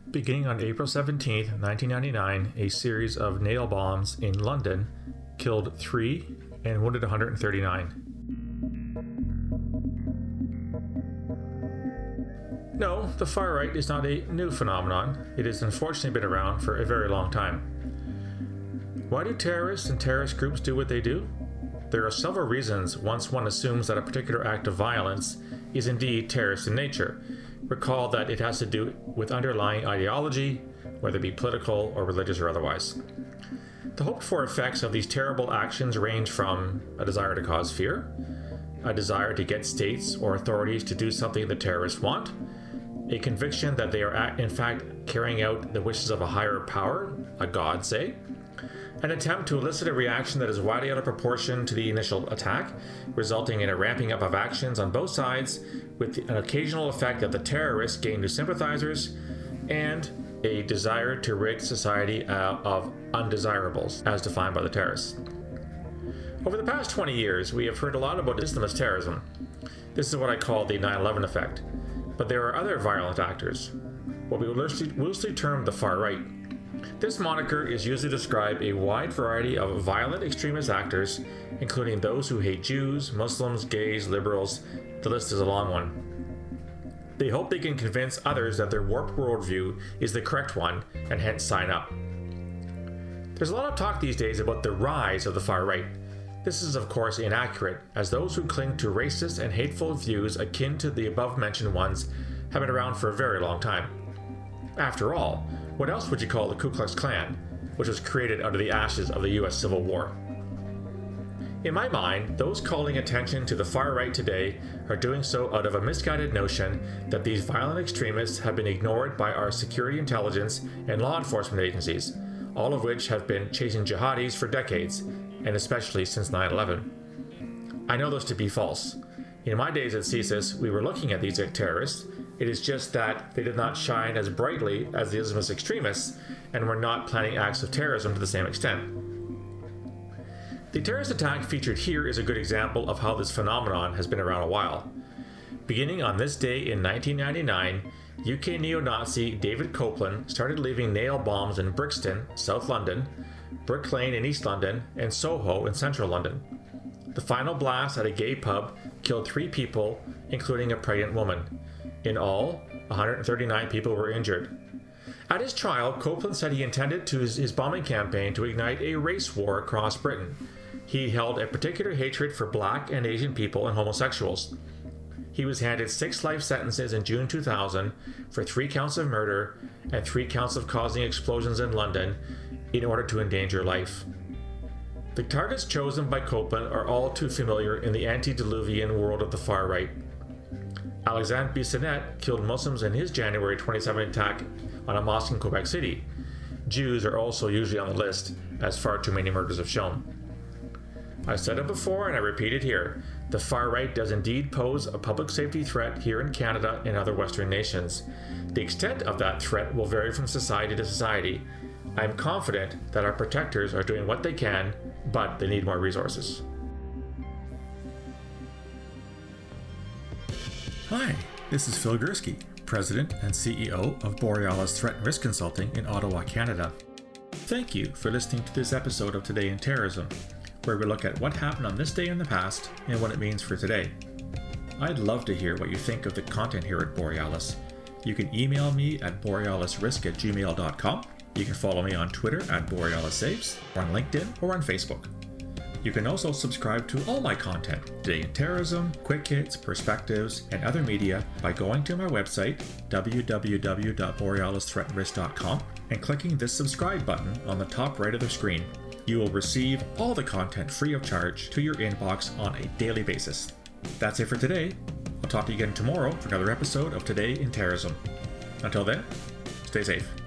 Beginning on April 17, 1999, a series of nail bombs in London killed 3 and wounded 139. No, the far right is not a new phenomenon. It has unfortunately been around for a very long time. Why do terrorists and terrorist groups do what they do? There are several reasons once one assumes that a particular act of violence is indeed terrorist in nature. Recall that it has to do with underlying ideology, whether it be political or religious or otherwise. The hoped-for effects of these terrible actions range from a desire to cause fear, a desire to get states or authorities to do something the terrorists want, a conviction that they are in fact carrying out the wishes of a higher power, a god say, an attempt to elicit a reaction that is widely out of proportion to the initial attack, resulting in a ramping up of actions on both sides, with an occasional effect that the terrorists gain new sympathizers, and a desire to rid society of undesirables, as defined by the terrorists. Over the past 20 years, we have heard a lot about Islamist terrorism. This is what I call the 9/11 effect. But there are other violent actors, what we will loosely term the far right. This moniker is used to describe a wide variety of violent extremist actors, including those who hate Jews, Muslims, gays, liberals. The list is a long one. They hope they can convince others that their warped worldview is the correct one and hence sign up. There's a lot of talk these days about the rise of the far right. This is of course inaccurate, as those who cling to racist and hateful views akin to the above-mentioned ones have been around for a very long time. After all, what else would you call the Ku Klux Klan, which was created out of the ashes of the US Civil War? In my mind, those calling attention to the far right today are doing so out of a misguided notion that these violent extremists have been ignored by our security intelligence and law enforcement agencies, all of which have been chasing jihadis for decades, and especially since 9/11. I know this to be false. In my days at CSIS, we were looking at these terrorists. It is just that they did not shine as brightly as the Islamist extremists and were not planning acts of terrorism to the same extent. The terrorist attack featured here is a good example of how this phenomenon has been around a while. Beginning on this day in 1999, UK neo-Nazi David Copeland started leaving nail bombs in Brixton, South London, Brick Lane in East London, and Soho in Central London. The final blast at a gay pub killed 3 people, including a pregnant woman. In all, 139 people were injured. At his trial, Copeland said he intended his bombing campaign to ignite a race war across Britain. He held a particular hatred for black and Asian people and homosexuals. He was handed 6 life sentences in June 2000 for 3 counts of murder and 3 counts of causing explosions in London in order to endanger life. The targets chosen by Copeland are all too familiar in the antediluvian world of the far right. Alexandre Bissonnette killed Muslims in his January 27 attack on a mosque in Quebec City. Jews are also usually on the list, as far too many murders have shown. I've said it before and I repeat it here. The far right does indeed pose a public safety threat here in Canada and other Western nations. The extent of that threat will vary from society to society. I am confident that our protectors are doing what they can, but they need more resources. Hi, this is Phil Gursky, President and CEO of Borealis Threat and Risk Consulting in Ottawa, Canada. Thank you for listening to this episode of Today in Terrorism, where we look at what happened on this day in the past and what it means for today. I'd love to hear what you think of the content here at Borealis. You can email me at borealisrisk@gmail.com. You can follow me on Twitter at BorealisSaves, or on LinkedIn, or on Facebook. You can also subscribe to all my content, Today in Terrorism, Quick Hits, Perspectives, and other media by going to my website, www.borealisthreatandrisk.com, and clicking this subscribe button on the top right of the screen. You will receive all the content free of charge to your inbox on a daily basis. That's it for today. I'll talk to you again tomorrow for another episode of Today in Terrorism. Until then, stay safe.